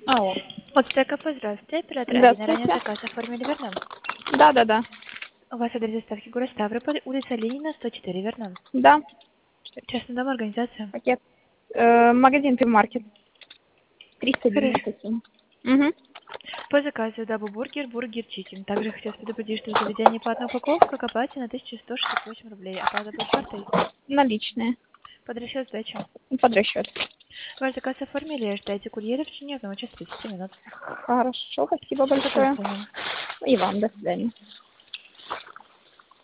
Алло. От ТКП, здравствуйте. Оператор Алина, ранее Здравствуйте. заказ оформили, верно? Да, да, да. У вас адрес доставки город Ставрополь, улица Ленина, 104, верно? Да. Частный дом, организация. Пакет. Магазин Пивмаркет. 397. Угу. По заказу дабл-бургер, бургер, чикен. Также хотелось предупредить, что в заведении платная упаковка к оплате на 1168 рублей. Оплата будет картой. Наличные. Под расчет сдачи. Под расчет. Ваш заказ оформили, ждайте курьера в течение 1 часа 30 минут. Хорошо, спасибо Счастливо, большое. до свидания. И вам до свидания.